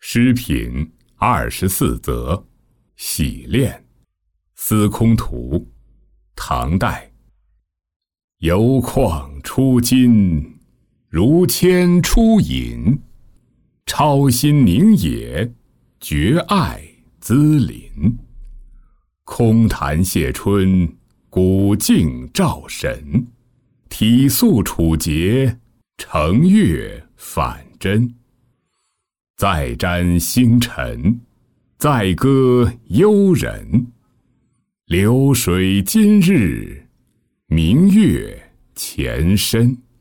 诗品24则，洗炼。司空图，唐代。油矿出金，如铅出银。超心凝野，绝爱滋林。空潭谢春，古镜照神。体素楚洁，成月反真。再瞻星辰，再歌幽人。流水今日，明月前身。